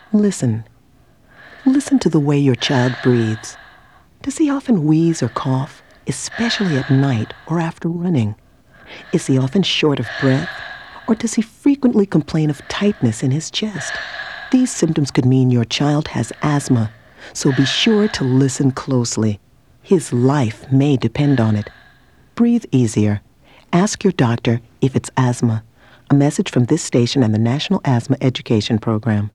Listen. Listen to the way your child breathes. Does he often wheeze or cough, especially at night or after running? Is he often short of breath, or does he frequently complain of tightness in his chest? These symptoms could mean your child has asthma, so be sure to listen closely. His life may depend on it. Breathe easier. Ask your doctor if it's asthma. A message from this station and the National Asthma Education Program.